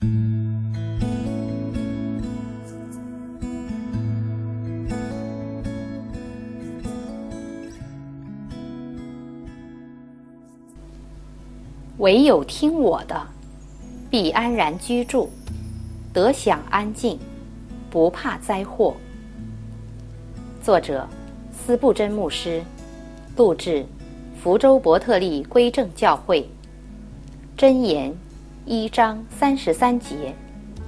唯有听我的，必安然居住，得享安静，不怕灾祸。作者：司布真牧师，录制：福州伯特利归正教会。箴言1章33节。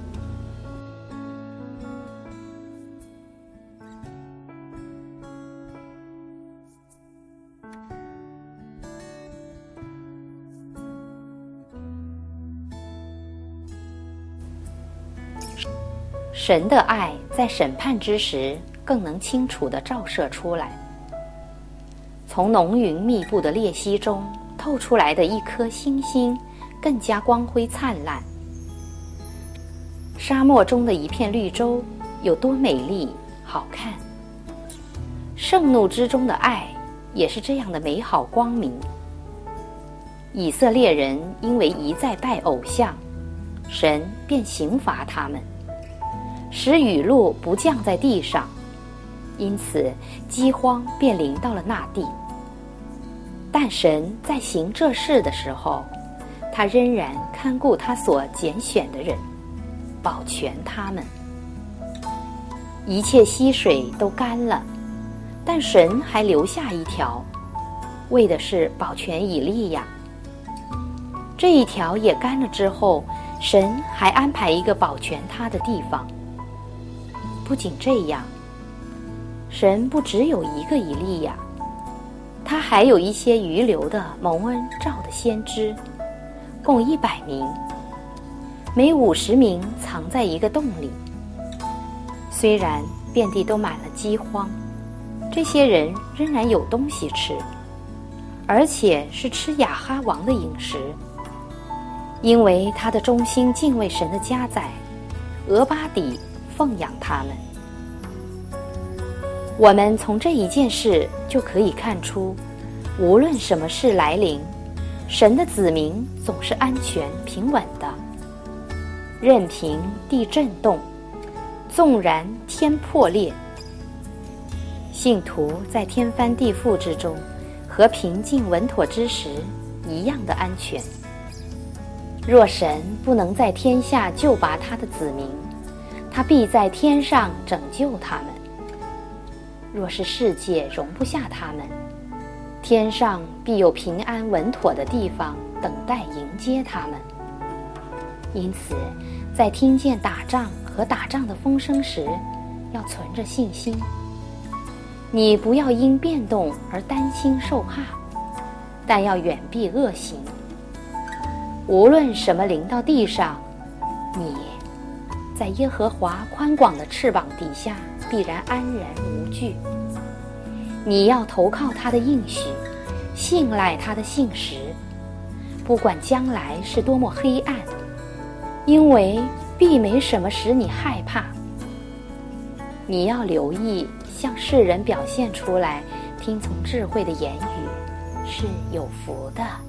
神的爱在审判之时更能清楚地照射出来。从浓云密布的裂隙中透出来的一颗星星更加光辉灿烂。沙漠中的一片绿洲有多美丽好看。盛怒之中的爱也是这样的美好光明。以色列人因为一再拜偶像，神便刑罚他们，使雨露不降在地上，因此饥荒便临到了那地。但神在行这事的时候，他仍然看顾他所拣选的人，保全他们。一切溪水都干了，但神还留下一条，为的是保全以利亚。这一条也干了之后，神还安排一个保全他的地方。不仅这样，神不只有一个以利亚，他还有一些余留的蒙恩召的先知，共100名，每50名藏在一个洞里。虽然遍地都满了饥荒，这些人仍然有东西吃，而且是吃亚哈王的饮食，因为他的忠心敬畏神的家宰俄巴底奉养他们。我们从这一件事就可以看出，无论什么事来临，神的子民总是安全平稳的。任凭地震动，纵然天破裂，信徒在天翻地覆之中和平静稳妥之时一样的安全。若神不能在天下救拔他的子民，他必在天上拯救他们。若是世界容不下他们，天上必有平安稳妥的地方等待迎接他们。因此，在听见打仗和打仗的风声时，要存着信心。你不要因变动而担心受怕，但要远避恶行。无论什么临到地上，你在耶和华宽广的翅膀底下必然安然无惧。你要投靠他的应许，信赖他的信实，不管将来是多么黑暗，因为必没什么使你害怕。你要留意向世人表现出来听从智慧的言语，是有福的。